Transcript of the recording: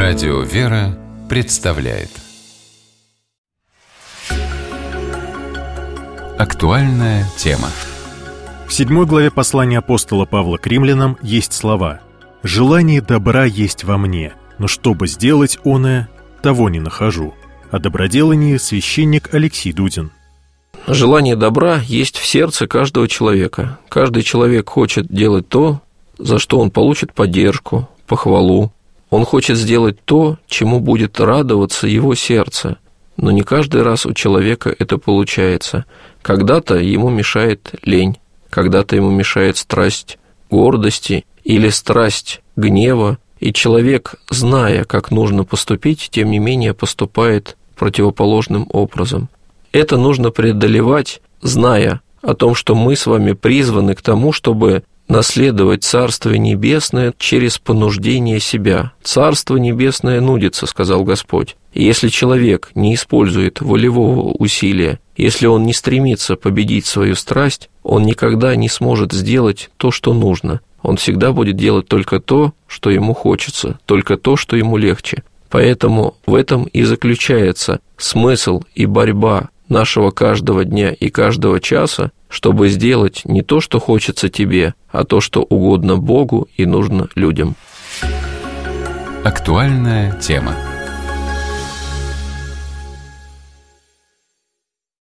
Радио «Вера» представляет Актуальная тема. В 7 главе послания апостола Павла к римлянам есть слова: «Желание добра есть во мне, но чтобы сделать оное, того не нахожу». О доброделании священник Алексей Дудин. Желание добра есть в сердце каждого человека. Каждый человек хочет делать то, за что он получит поддержку, похвалу. Он хочет сделать то, чему будет радоваться его сердце. Но не каждый раз у человека это получается. Когда-то ему мешает лень, когда-то ему мешает страсть гордости или страсть гнева, и человек, зная, как нужно поступить, тем не менее поступает противоположным образом. Это нужно преодолевать, зная о том, что мы с вами призваны к тому, чтобы наследовать Царствие Небесное через понуждение себя. «Царство Небесное нудится», — сказал Господь. И если человек не использует волевого усилия, если он не стремится победить свою страсть, он никогда не сможет сделать то, что нужно. Он всегда будет делать только то, что ему хочется, только то, что ему легче. Поэтому в этом и заключается смысл и борьба нашего каждого дня и каждого часа, чтобы сделать не то, что хочется тебе, а то, что угодно Богу и нужно людям. Актуальная тема.